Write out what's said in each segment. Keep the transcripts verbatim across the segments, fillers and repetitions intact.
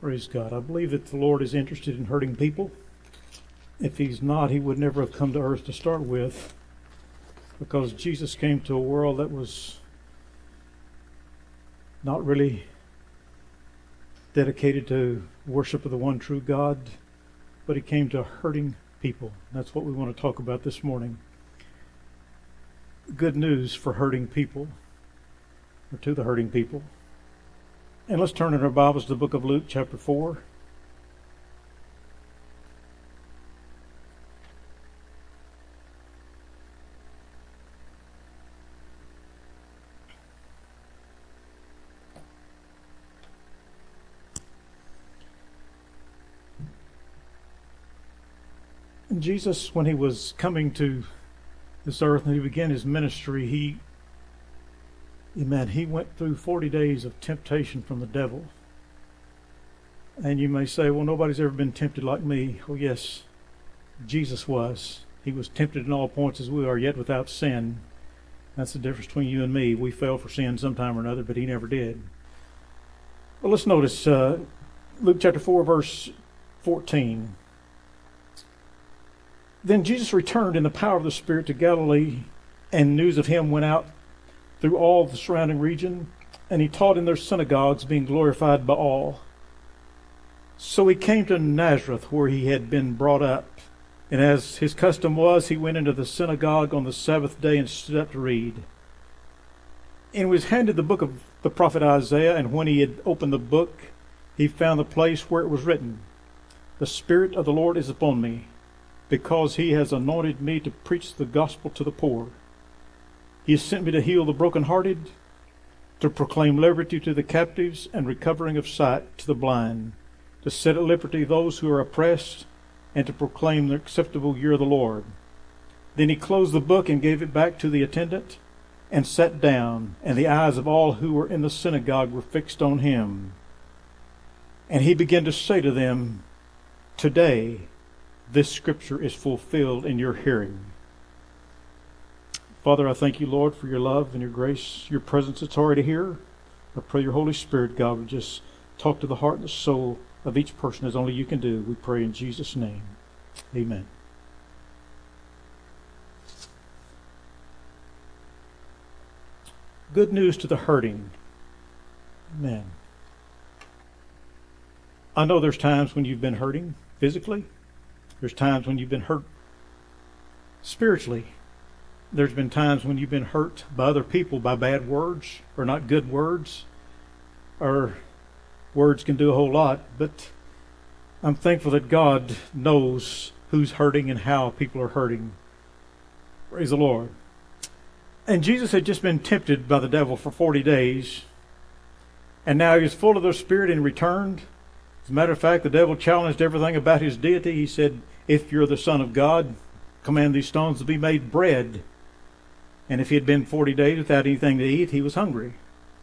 Praise God. I believe that the Lord is interested in hurting people. If He's not, He would never have come to earth to start with, because Jesus came to a world that was not really dedicated to worship of the one true God, but He came to hurting people. That's what we want to talk about this morning. Good news for hurting people, or to the hurting people. And let's turn in our Bibles to the book of Luke, chapter four. And Jesus, when He was coming to this earth and He began His ministry, He Amen. He went through forty days of temptation from the devil. And you may say, well, nobody's ever been tempted like me. Oh, yes, Jesus was. He was tempted in all points as we are, yet without sin. That's the difference between you and me. We fell for sin sometime or another, but He never did. Well, let's notice uh, Luke chapter four, verse fourteen. Then Jesus returned in the power of the Spirit to Galilee, and news of Him went out through all the surrounding region, and He taught in their synagogues, being glorified by all. So He came to Nazareth, where He had been brought up. And as His custom was, He went into the synagogue on the Sabbath day and stood up to read. And He was handed the book of the prophet Isaiah, and when He had opened the book, He found the place where it was written, "The Spirit of the Lord is upon me, because He has anointed me to preach the gospel to the poor. He has sent me to heal the brokenhearted, to proclaim liberty to the captives and recovering of sight to the blind, to set at liberty those who are oppressed, and to proclaim the acceptable year of the Lord." Then He closed the book and gave it back to the attendant and sat down, and the eyes of all who were in the synagogue were fixed on Him. And He began to say to them, "Today this scripture is fulfilled in your hearing." Father, I thank You, Lord, for Your love and Your grace, Your presence that's already here. I pray Your Holy Spirit, God, would just talk to the heart and the soul of each person as only You can do. We pray in Jesus' name. Amen. Good news to the hurting. Amen. I know there's times when you've been hurting physically. There's times when you've been hurt spiritually. There's been times when you've been hurt by other people by bad words or not good words. Or words can do a whole lot, but I'm thankful that God knows who's hurting and how people are hurting. Praise the Lord. And Jesus had just been tempted by the devil for forty days, and now He was full of the Spirit and returned. As a matter of fact, the devil challenged everything about His deity. He said, "If You're the Son of God, command these stones to be made bread." And if He had been forty days without anything to eat, He was hungry.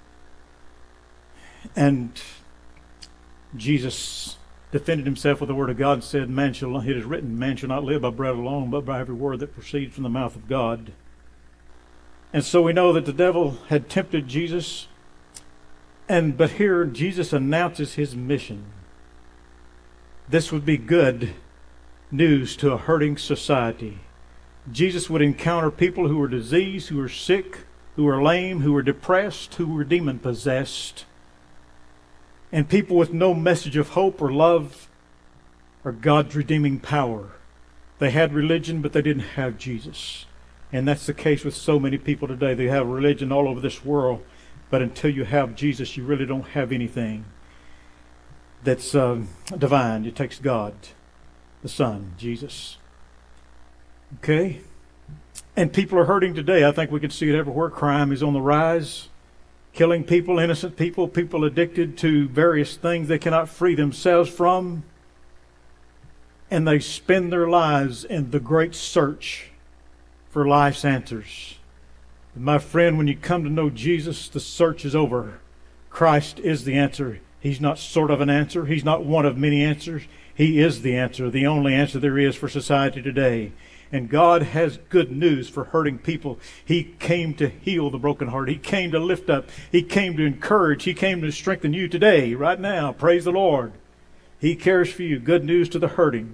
And Jesus defended Himself with the Word of God and said, "Man shall not, it is written, man shall not live by bread alone, but by every word that proceeds from the mouth of God." And so we know that the devil had tempted Jesus. And but here Jesus announces His mission. This would be good news to a hurting society. Jesus would encounter people who were diseased, who were sick, who were lame, who were depressed, who were demon-possessed, and people with no message of hope or love or God's redeeming power. They had religion, but they didn't have Jesus. And that's the case with so many people today. They have religion all over this world, but until you have Jesus, you really don't have anything that's uh, divine. It takes God, the Son, Jesus. Okay? And people are hurting today. I think we can see it everywhere. Crime is on the rise. Killing people, innocent people, people addicted to various things they cannot free themselves from. And they spend their lives in the great search for life's answers. And my friend, when you come to know Jesus, the search is over. Christ is the answer. He's not sort of an answer. He's not one of many answers. He is the answer, the only answer there is for society today. And God has good news for hurting people. He came to heal the brokenhearted. He came to lift up. He came to encourage. He came to strengthen you today, right now. Praise the Lord. He cares for you. Good news to the hurting.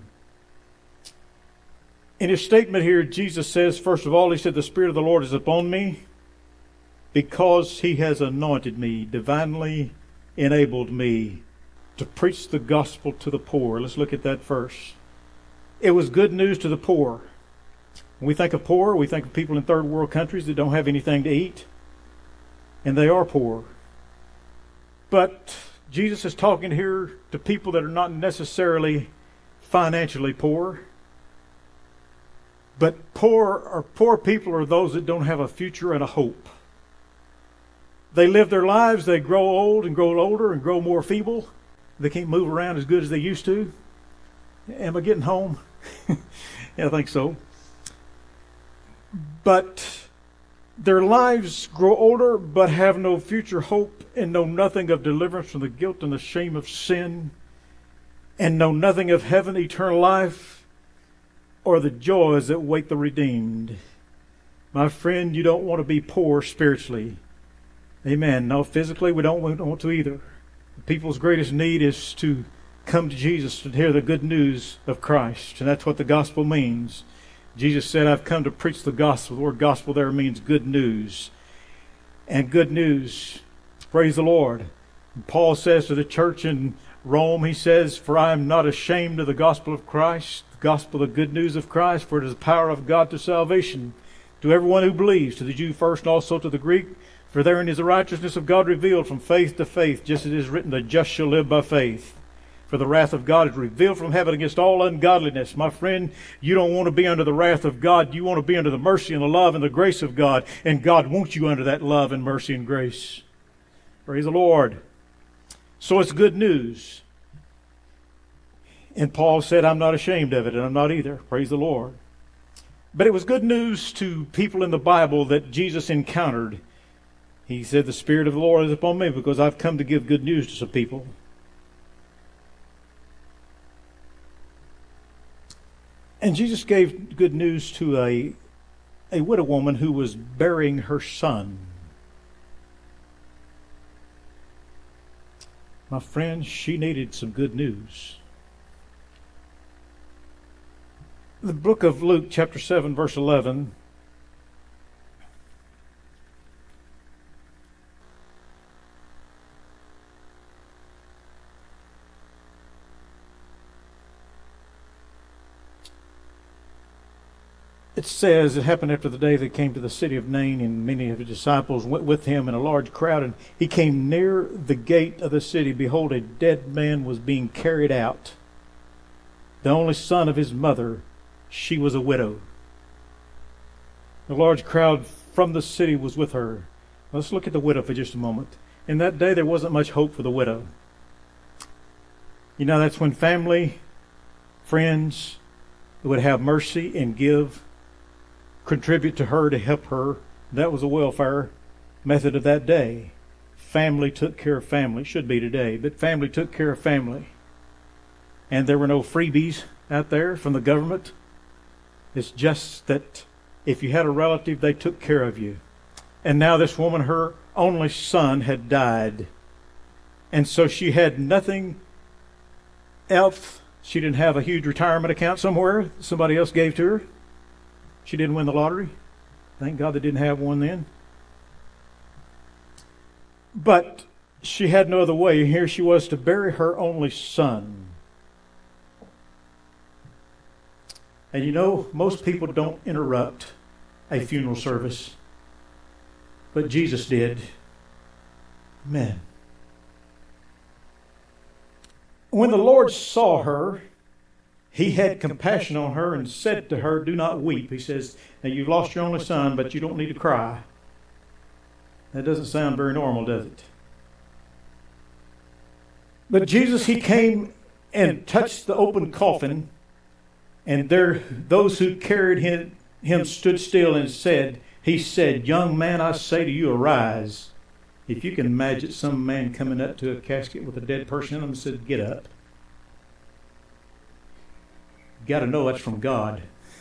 In his statement here, Jesus says, first of all, he said, the Spirit of the Lord is upon me because he has anointed me, divinely enabled me to preach the gospel to the poor. Let's look at that first. It was good news to the poor. When we think of poor, we think of people in third world countries that don't have anything to eat. And they are poor. But Jesus is talking here to people that are not necessarily financially poor. But poor or poor people are those that don't have a future and a hope. They live their lives, they grow old and grow older and grow more feeble. They can't move around as good as they used to. Am I getting home? Yeah, I think so. But their lives grow older but have no future hope and know nothing of deliverance from the guilt and the shame of sin and know nothing of heaven, eternal life, or the joys that wait the redeemed. My friend, you don't want to be poor spiritually. Amen. No, physically we don't want to either. The people's greatest need is to come to Jesus to hear the good news of Christ. And that's what the gospel means. Jesus said, I've come to preach the gospel. The word gospel there means good news. And good news, praise the Lord. And Paul says to the church in Rome, he says, for I am not ashamed of the gospel of Christ, the gospel, the good news of Christ, for it is the power of God to salvation, to everyone who believes, to the Jew first and also to the Greek. For therein is the righteousness of God revealed from faith to faith, just as it is written, the just shall live by faith. For the wrath of God is revealed from heaven against all ungodliness. My friend, you don't want to be under the wrath of God. You want to be under the mercy and the love and the grace of God. And God wants you under that love and mercy and grace. Praise the Lord. So it's good news. And Paul said, I'm not ashamed of it, and I'm not either. Praise the Lord. But it was good news to people in the Bible that Jesus encountered. He said, the Spirit of the Lord is upon me because I've come to give good news to some people. And Jesus gave good news to a, a widow woman who was burying her son. My friend, she needed some good news. The book of Luke, chapter seven, verse eleven. It says, it happened after the day they came to the city of Nain, and many of his disciples went with him in a large crowd. And he came near the gate of the city. Behold, a dead man was being carried out, the only son of his mother. She was a widow. A large crowd from the city was with her. Let's look at the widow for just a moment. In that day, there wasn't much hope for the widow. You know, that's when family, friends would have mercy and give, contribute to her to help her. That was a welfare method of that day. Family took care of family. Should be today, but family took care of family. And there were no freebies out there from the government. It's just that if you had a relative, they took care of you. And now this woman, her only son had died. And so she had nothing else. She didn't have a huge retirement account somewhere somebody else gave to her. She didn't win the lottery. Thank God they didn't have one then. But she had no other way. Here she was to bury her only son. And you know, most people don't interrupt a funeral service. But Jesus did. Amen. When the Lord saw her, he had compassion on her and said to her, do not weep. He says, now you've lost your only son, but you don't need to cry. That doesn't sound very normal, does it? But Jesus, he came and touched the open coffin, and there those who carried him, him stood still and said, he said, young man, I say to you, arise. If you can imagine some man coming up to a casket with a dead person in him and said, get up. You got to know that's from God.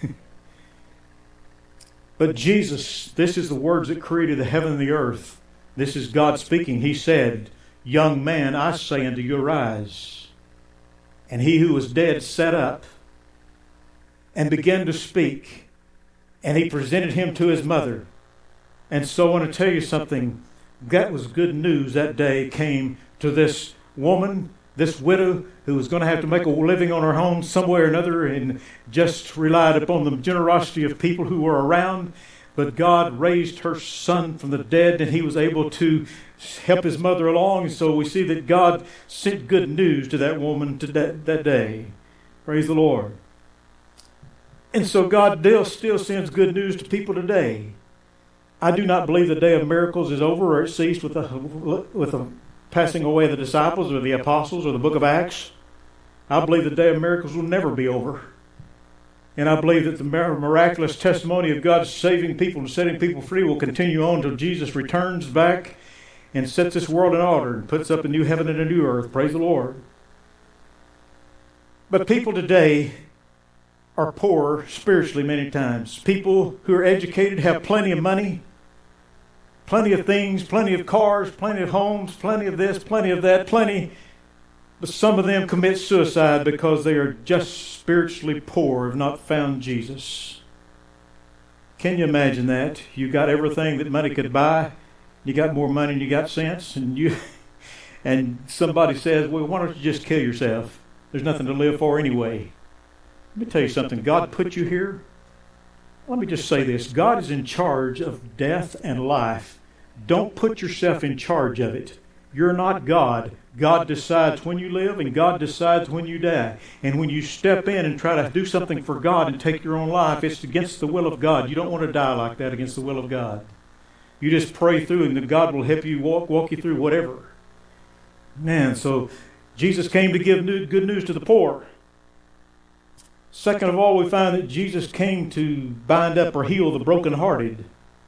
But Jesus, this is the words that created the heaven and the earth. This is God speaking. He said, young man, I say unto you, arise. And he who was dead sat up and began to speak. And he presented him to his mother. And so I want to tell you something. That was good news that day came to this woman, this widow, who was going to have to make a living on her own somewhere or another and just relied upon the generosity of people who were around. But God raised her son from the dead, and he was able to help his mother along. And so we see that God sent good news to that woman to that, that day. Praise the Lord. And so God still sends good news to people today. I do not believe the day of miracles is over or it ceased with the, with the passing away of the disciples or the apostles or the book of Acts. I believe the day of miracles will never be over. And I believe that the miraculous testimony of God saving people and setting people free will continue on until Jesus returns back and sets this world in order and puts up a new heaven and a new earth. Praise the Lord. But people today are poor spiritually many times. People who are educated have plenty of money, plenty of things, plenty of cars, plenty of homes, plenty of this, plenty of that, plenty. But some of them commit suicide because they are just spiritually poor, have not found Jesus. Can you imagine that? You got everything that money could buy. You got more money than you got sense. And you, and somebody says, well, why don't you just kill yourself? There's nothing to live for anyway. Let me tell you something. God put you here. Let me just say this. God is in charge of death and life. Don't put yourself in charge of it. You're not God. God decides when you live and God decides when you die. And when you step in and try to do something for God and take your own life, it's against the will of God. You don't want to die like that against the will of God. You just pray through and then God will help you walk, walk you through whatever. Man, so Jesus came to give new, good news to the poor. Second of all, we find that Jesus came to bind up or heal the brokenhearted.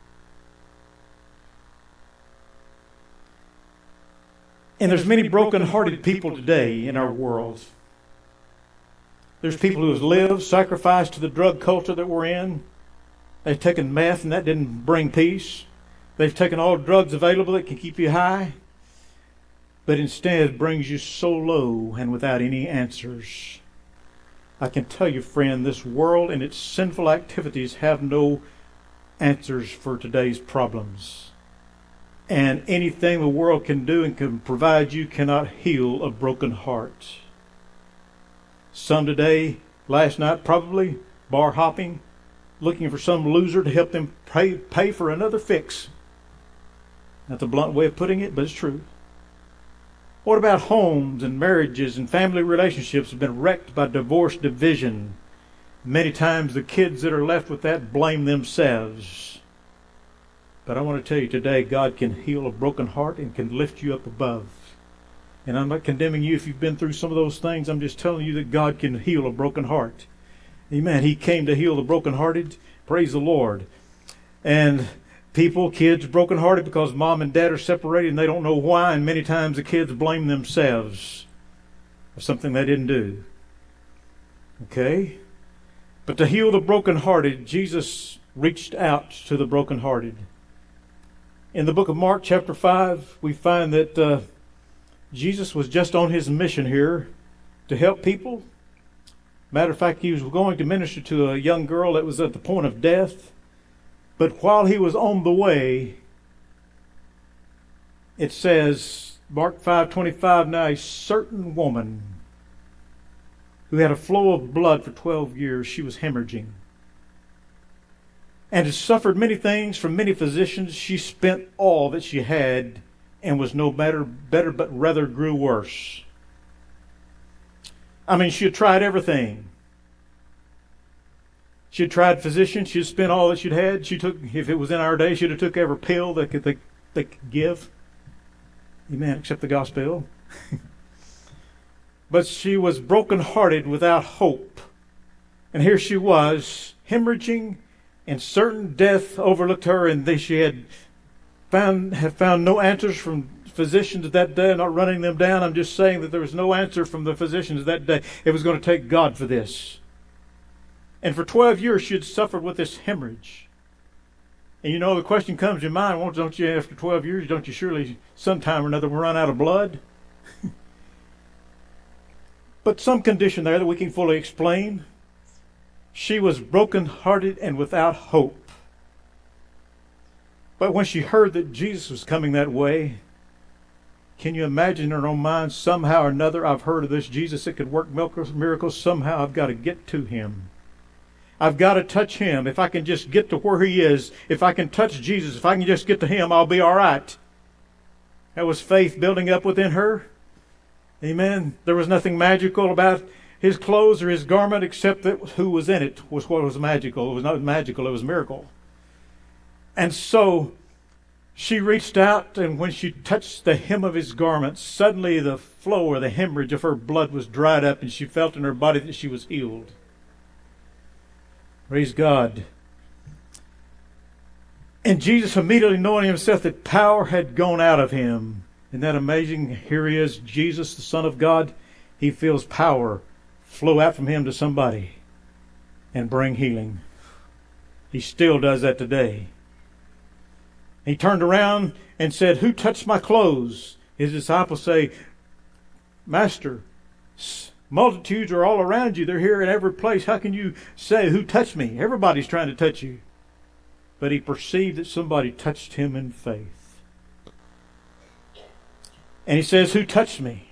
And there's many broken-hearted people today in our world. There's people who have lived, sacrificed to the drug culture that we're in. They've taken meth and that didn't bring peace. They've taken all drugs available that can keep you high. But instead brings you so low and without any answers. I can tell you, friend, this world and its sinful activities have no answers for today's problems. And anything the world can do and can provide you cannot heal a broken heart. Some today, last night probably, bar hopping, looking for some loser to help them pay, pay for another fix. That's a blunt way of putting it, but it's true. What about homes and marriages and family relationships have been wrecked by divorce, division? Many times the kids that are left with that blame themselves. But I want to tell you today, God can heal a broken heart and can lift you up above. And I'm not condemning you if you've been through some of those things. I'm just telling you that God can heal a broken heart. Amen. He came to heal the brokenhearted. Praise the Lord. And people, kids, brokenhearted because mom and dad are separated and they don't know why. And many times the kids blame themselves for something they didn't do. Okay? But to heal the brokenhearted, Jesus reached out to the brokenhearted. In the book of Mark chapter five, we find that uh, Jesus was just on his mission here to help people. Matter of fact, he was going to minister to a young girl that was at the point of death. But while he was on the way, it says, Mark five twenty-five, now a certain woman who had a flow of blood for twelve years, she was hemorrhaging, and had suffered many things from many physicians. She spent all that she had and was no better, better but rather grew worse. I mean, she had tried everything. She had tried physicians. She had spent all that she'd had. She took, if it was in our day, she'd have took every pill they could, they, they could give. Amen, except the gospel. But she was brokenhearted without hope. And here she was, hemorrhaging, and certain death overlooked her, and they, she had found had found no answers from physicians that day. I'm not running them down. I'm just saying that there was no answer from the physicians that day. It was going to take God for this. And for twelve years she had suffered with this hemorrhage. And you know, the question comes to your mind, well, don't you, after twelve years, don't you surely sometime or another run out of blood? but some condition there that we can fully explain. She was broken-hearted and without hope. But when she heard that Jesus was coming that way, can you imagine in her own mind, somehow or another, I've heard of this Jesus that could work miracles. Somehow I've got to get to him. I've got to touch him. If I can just get to where he is, if I can touch Jesus, if I can just get to him, I'll be all right. That was faith building up within her. Amen. There was nothing magical about his clothes or his garment except that who was in it was what was magical. It was not magical, it was a miracle. And so she reached out, and when she touched the hem of his garment, suddenly the flow or the hemorrhage of her blood was dried up, and she felt in her body that she was healed. Praise God. And Jesus, immediately knowing himself that power had gone out of him, isn't that amazing? Here he is, Jesus, the Son of God. He feels power flow out from him to somebody and bring healing. He still does that today. He turned around and said, "Who touched my clothes?" His disciples say, "Master, multitudes are all around you. They're here in every place. How can you say, 'Who touched me?' Everybody's trying to touch you." But he perceived that somebody touched him in faith. And he says, "Who touched me?"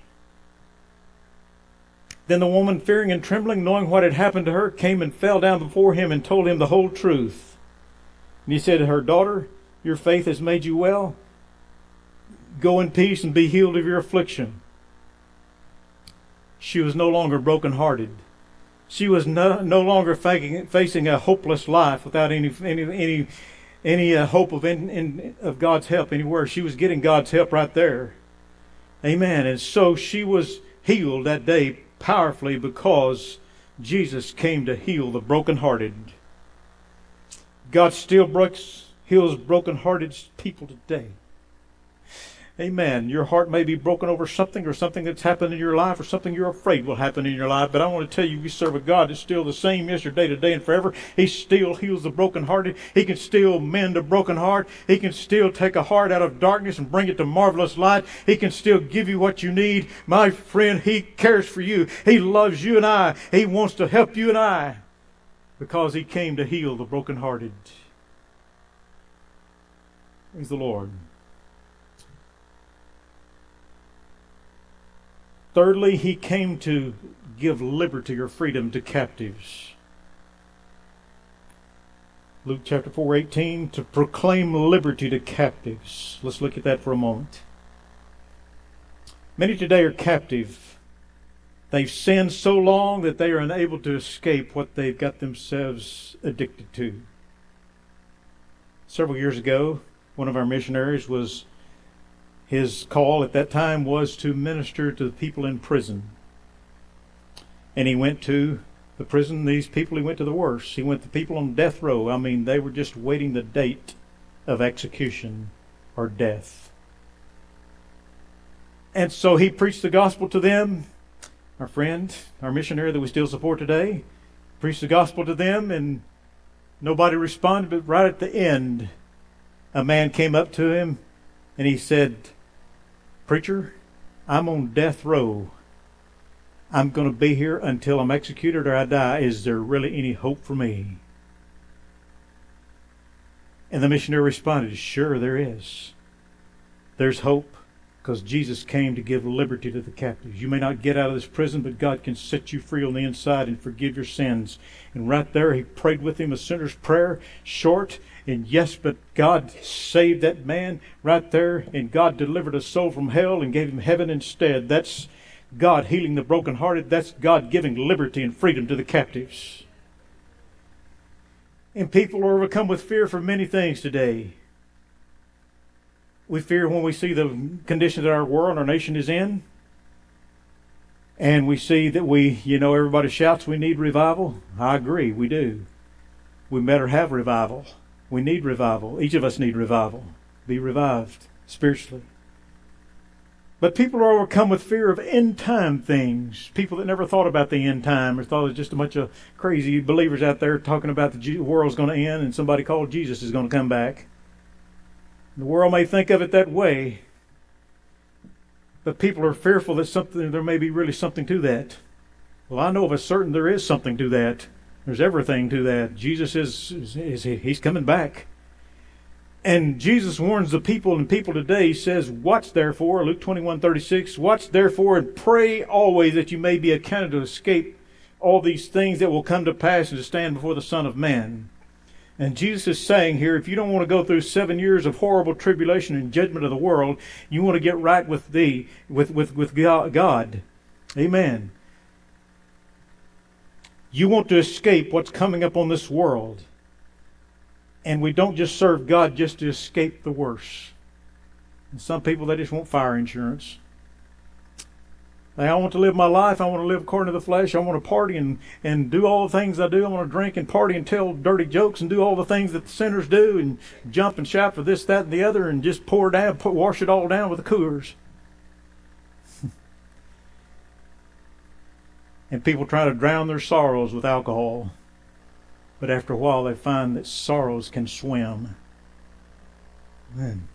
Then the woman, fearing and trembling, knowing what had happened to her, came and fell down before him and told him the whole truth. And he said to her, "Daughter, your faith has made you well. Go in peace and be healed of your affliction." She was no longer brokenhearted. She was no, no longer facing, facing a hopeless life without any any any any uh, hope of in, in, of God's help anywhere. She was getting God's help right there. Amen. And so she was healed that day powerfully because Jesus came to heal the brokenhearted. God still breaks, heals brokenhearted people today. Amen. Your heart may be broken over something or something that's happened in your life or something you're afraid will happen in your life. But I want to tell you, we serve a God that's still the same yesterday, today, and forever. He still heals the brokenhearted. He can still mend a broken heart. He can still take a heart out of darkness and bring it to marvelous light. He can still give you what you need. My friend, He cares for you. He loves you and I. He wants to help you and I because He came to heal the brokenhearted. Praise the Lord. Thirdly, He came to give liberty or freedom to captives. Luke chapter four, eighteen, to proclaim liberty to captives. Let's look at that for a moment. Many today are captive. They've sinned so long that they are unable to escape what they've got themselves addicted to. Several years ago, one of our missionaries was His call at that time was to minister to the people in prison. And he went to the prison, these people, he went to the worst. He went to people on death row. I mean, they were just waiting the date of execution or death. And so he preached the gospel to them. Our friend, our missionary that we still support today, preached the gospel to them, and nobody responded. But right at the end, a man came up to him and he said, "Preacher, I'm on death row. I'm going to be here until I'm executed or I die. Is there really any hope for me?" And the missionary responded, "Sure there is. There's hope because Jesus came to give liberty to the captives. You may not get out of this prison, but God can set you free on the inside and forgive your sins." And right there he prayed with him a sinner's prayer, short. And yes, but God saved that man right there, and God delivered a soul from hell and gave him heaven instead. That's God healing the brokenhearted. That's God giving liberty and freedom to the captives. And people are overcome with fear for many things today. We fear when we see the conditions that our world, our nation is in. And we see that we, you know, everybody shouts we need revival. I agree, we do. We better have revival. We need revival. Each of us need revival. Be revived spiritually. But people are overcome with fear of end time things. People that never thought about the end time or thought it was just a bunch of crazy believers out there talking about the world's going to end and somebody called Jesus is going to come back. The world may think of it that way. But people are fearful that something there may be really something to that. Well, I know of a certain there is something to that. There's everything to that. Jesus is, is, is he's coming back. And Jesus warns the people and people today. He says, watch therefore, Luke twenty-one thirty-six, watch therefore and pray always that you may be accounted to escape all these things that will come to pass and to stand before the Son of Man. And Jesus is saying here, if you don't want to go through seven years of horrible tribulation and judgment of the world, you want to get right with thee, with, with, with God. Amen. You want to escape what's coming up on this world. And we don't just serve God just to escape the worst. And some people, they just want fire insurance. They, I want to live my life. I want to live according to the flesh. I want to party and, and do all the things I do. I want to drink and party and tell dirty jokes and do all the things that the sinners do and jump and shout for this, that, and the other and just pour down, put, wash it all down with the Coors. And people try to drown their sorrows with alcohol. But after a while they find that sorrows can swim. Amen.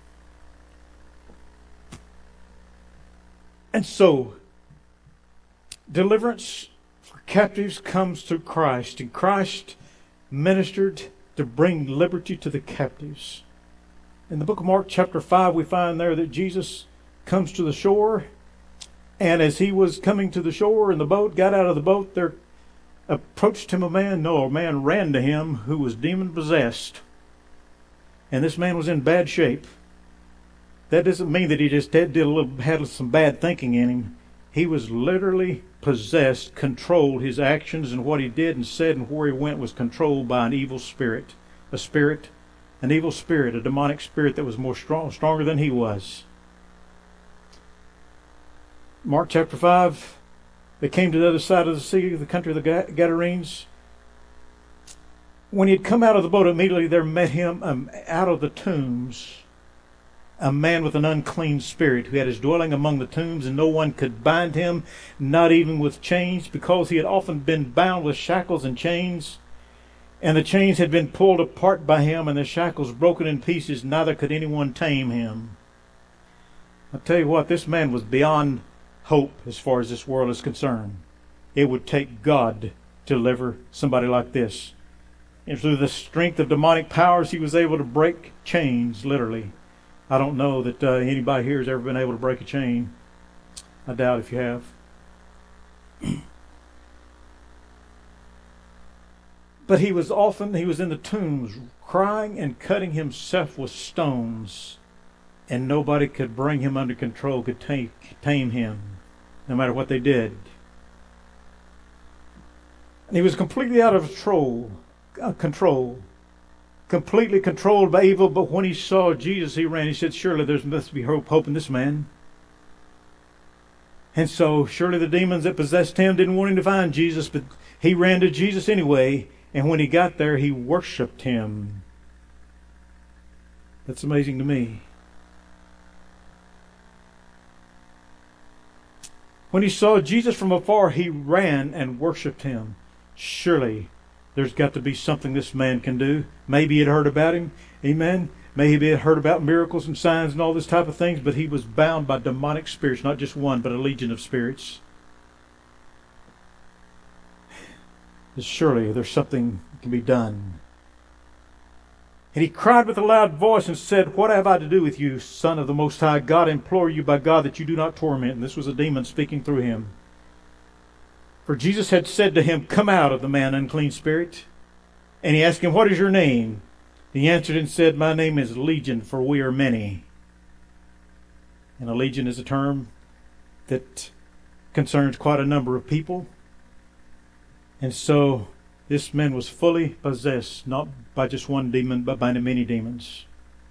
And so, deliverance for captives comes through Christ. And Christ ministered to bring liberty to the captives. In the book of Mark chapter five we find there that Jesus comes to the shore. And as he was coming to the shore in the boat, got out of the boat, there approached him a man. No, a man ran to him who was demon-possessed. And this man was in bad shape. That doesn't mean that he just did, did a little, had some bad thinking in him. He was literally possessed, controlled. His actions and what he did and said and where he went was controlled by an evil spirit. A spirit, an evil spirit, a demonic spirit that was more strong, stronger than he was. Mark chapter five, they came to the other side of the sea, the country of the Gadarenes. When he had come out of the boat, immediately there met him um, out of the tombs a man with an unclean spirit who had his dwelling among the tombs, and no one could bind him, not even with chains, because he had often been bound with shackles and chains. And the chains had been pulled apart by him, and the shackles broken in pieces, neither could anyone tame him. I tell you what, this man was beyond hope as far as this world is concerned. It would take God to deliver somebody like this. And through the strength of demonic powers, he was able to break chains, literally. I don't know that uh, anybody here has ever been able to break a chain. I doubt if you have. But he was often, he was in the tombs, crying and cutting himself with stones. And nobody could bring him under control, could tame, tame him, no matter what they did. And he was completely out of control, uh, control, completely controlled by evil. But when he saw Jesus, he ran. He said, surely there must be hope, hope in this man. And so surely the demons that possessed him didn't want him to find Jesus, but he ran to Jesus anyway. And when he got there, he worshipped him. That's amazing to me. When he saw Jesus from afar, he ran and worshipped him. Surely there's got to be something this man can do. Maybe he had heard about him. Amen. Maybe he had heard about miracles and signs and all this type of things, but he was bound by demonic spirits, not just one, but a legion of spirits. Surely there's something that can be done. And he cried with a loud voice and said, what have I to do with you, Son of the Most High God? I implore you by God that you do not torment. And this was a demon speaking through him. For Jesus had said to him, come out of the man, unclean spirit. And he asked him, what is your name? He answered and said, my name is Legion, for we are many. And a legion is a term that concerns quite a number of people. And so this man was fully possessed, not by just one demon, but by many demons.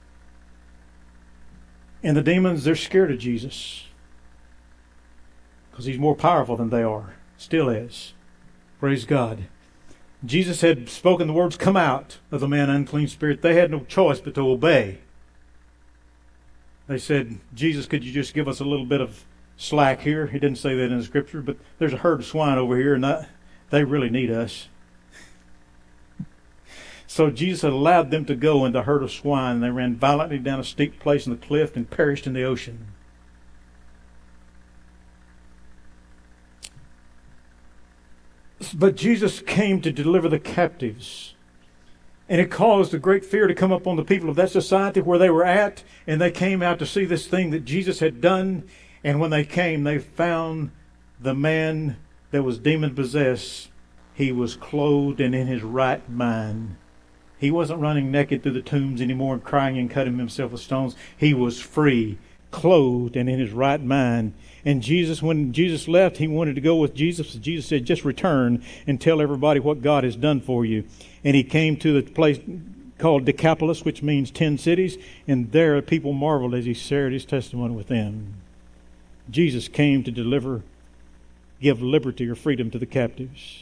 And the demons, they're scared of Jesus, because he's more powerful than they are. Still is. Praise God. Jesus had spoken the words, come out of the man, unclean spirit. They had no choice but to obey. They said, Jesus, could you just give us a little bit of slack here? He didn't say that in the scripture, but there's a herd of swine over here, and that, they really need us. So Jesus allowed them to go in the herd of swine, and they ran violently down a steep place in the cliff and perished in the ocean. But Jesus came to deliver the captives. And it caused a great fear to come up on the people of that society where they were at. And they came out to see this thing that Jesus had done. And when they came, they found the man that was demon-possessed. He was clothed and in his right mind. He wasn't running naked through the tombs anymore and crying and cutting himself with stones. He was free, clothed and in his right mind. And Jesus, when Jesus left, he wanted to go with Jesus. Jesus said, just return and tell everybody what God has done for you. And he came to the place called Decapolis, which means ten cities. And there people marveled as he shared his testimony with them. Jesus came to deliver, give liberty or freedom to the captives.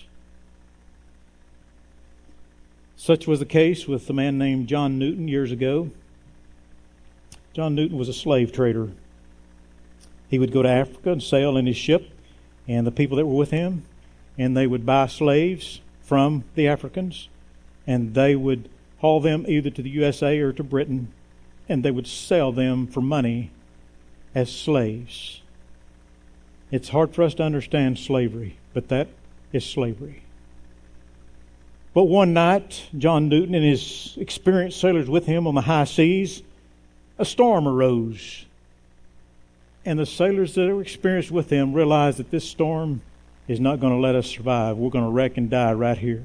Such was the case with a man named John Newton years ago. John Newton was a slave trader. He would go to Africa and sail in his ship, and the people that were with him, and they would buy slaves from the Africans, and they would haul them either to the U S A or to Britain, and they would sell them for money as slaves. It's hard for us to understand slavery, but that is slavery. But one night, John Newton and his experienced sailors with him on the high seas, a storm arose. And the sailors that were experienced with him realized that this storm is not going to let us survive. We're going to wreck and die right here.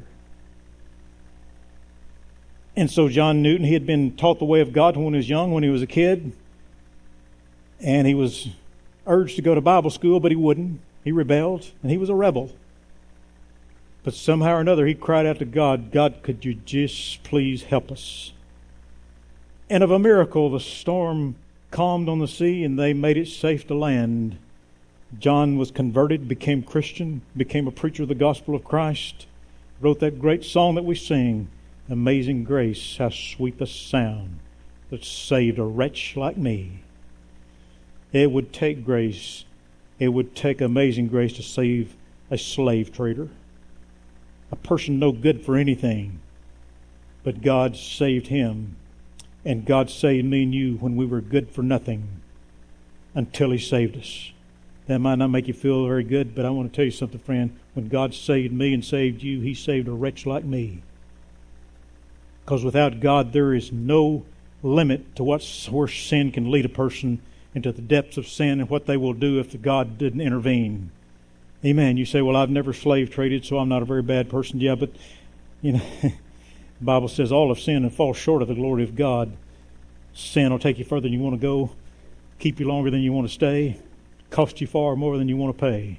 And so John Newton, he had been taught the way of God when he was young, when he was a kid. And he was urged to go to Bible school, but he wouldn't. He rebelled, and he was a rebel. But somehow or another, he cried out to God, God, could you just please help us? And of a miracle, the storm calmed on the sea, and they made it safe to land. John was converted, became Christian, became a preacher of the gospel of Christ, wrote that great song that we sing, Amazing Grace, how sweet the sound that saved a wretch like me. It would take grace, it would take amazing grace to save a slave trader, a person no good for anything. But God saved him. And God saved me and you when we were good for nothing until He saved us. That might not make you feel very good, but I want to tell you something, friend. When God saved me and saved you, He saved a wretch like me. Because without God, there is no limit to what where sin can lead a person into the depths of sin and what they will do if God didn't intervene. Amen. You say, well, I've never slave traded, so I'm not a very bad person. Yeah, but, you know, the Bible says all have sinned and fall short of the glory of God. Sin will take you further than you want to go, keep you longer than you want to stay, cost you far more than you want to pay.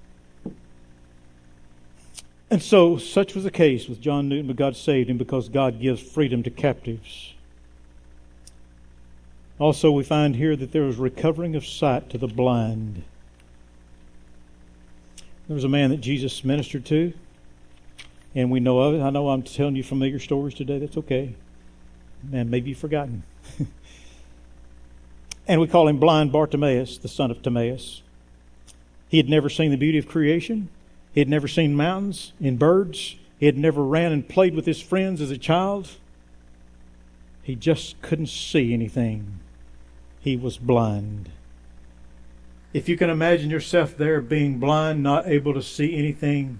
And so, such was the case with John Newton, but God saved him because God gives freedom to captives. Also, we find here that there was recovering of sight to the blind. There was a man that Jesus ministered to, and we know of it. I know I'm telling you familiar stories today. That's okay. Man, maybe you've forgotten. And we call him blind Bartimaeus, the son of Timaeus. He had never seen the beauty of creation. He had never seen mountains and birds. He had never ran and played with his friends as a child. He just couldn't see anything. He was blind. If you can imagine yourself there being blind, not able to see anything,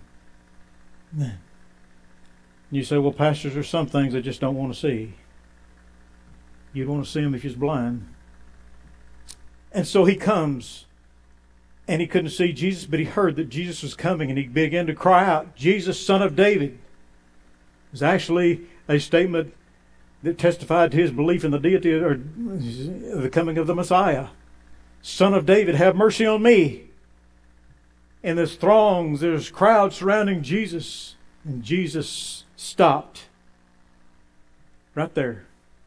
you say, well, pastors, there's some things I just don't want to see. You'd want to see them if you're blind. And so he comes, and he couldn't see Jesus, but he heard that Jesus was coming, and he began to cry out, Jesus, Son of David. It was actually a statement that testified to his belief in the deity or the coming of the Messiah. Son of David, have mercy on me. And there's throngs, there's crowds surrounding Jesus. And Jesus stopped right there.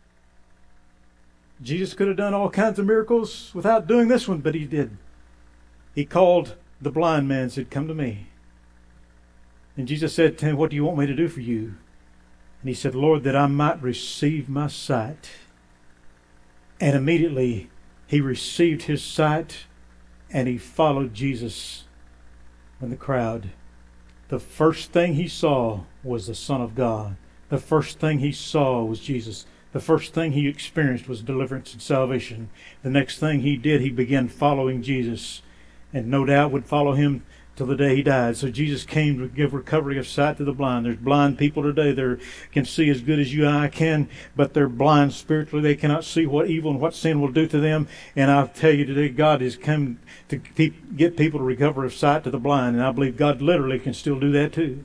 Jesus could have done all kinds of miracles without doing this one, but He did. He called the blind man and said, come to me. And Jesus said to him, what do you want me to do for you? And he said, Lord, that I might receive my sight. And immediately he received his sight, and he followed Jesus in the crowd. The first thing he saw was the Son of God. The first thing he saw was Jesus. The first thing he experienced was deliverance and salvation. The next thing he did, he began following Jesus, and no doubt would follow him till the day He died. So Jesus came to give recovery of sight to the blind. There's blind people today that can see as good as you and I can, but they're blind spiritually. They cannot see what evil and what sin will do to them. And I tell you today, God has come to keep, get people to recover of sight to the blind. And I believe God literally can still do that too.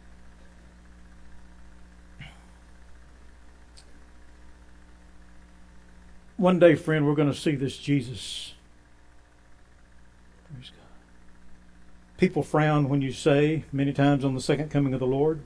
One day, friend, we're going to see this Jesus. Praise God. People frown when you say many times on the second coming of the Lord.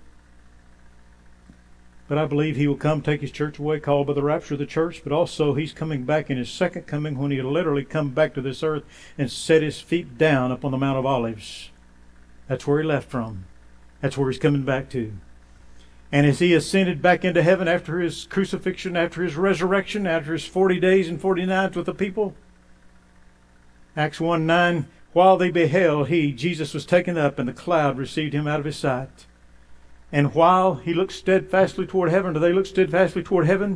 But I believe He will come, take His church away, called by the rapture of the church. But also He's coming back in His second coming, when He'll literally come back to this earth and set His feet down upon the Mount of Olives. That's where He left from. That's where He's coming back to. And as He ascended back into heaven after His crucifixion, after His resurrection, after His forty days and forty nights with the people, Acts one nine, while they beheld, He, Jesus, was taken up, and the cloud received Him out of His sight. And while He looked steadfastly toward heaven, do they look steadfastly toward heaven?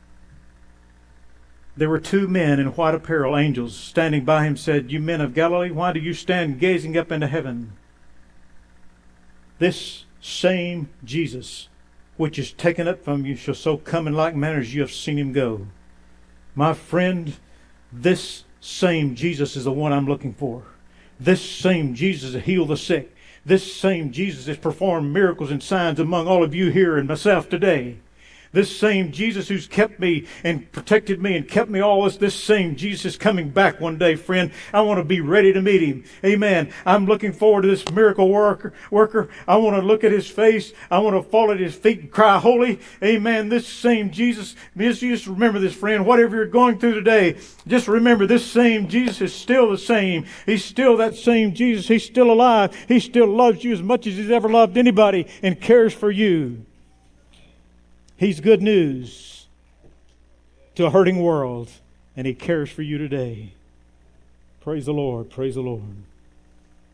There were two men in white apparel, angels, standing by Him, said, "You men of Galilee, why do you stand gazing up into heaven? This same Jesus, which is taken up from you, shall so come in like manner as you have seen Him go." My friend, this same Jesus is the one I'm looking for. This same Jesus has healed the sick. This same Jesus has performed miracles and signs among all of you here and myself today. This same Jesus who's kept me and protected me and kept me all this, this same Jesus is coming back one day, friend. I want to be ready to meet Him. Amen. I'm looking forward to this miracle worker. worker. I want to look at His face. I want to fall at His feet and cry, "Holy." Amen. This same Jesus, just, just remember this, friend. Whatever you're going through today, just remember this same Jesus is still the same. He's still that same Jesus. He's still alive. He still loves you as much as He's ever loved anybody and cares for you. He's good news to a hurting world, and He cares for you today. Praise the Lord. Praise the Lord.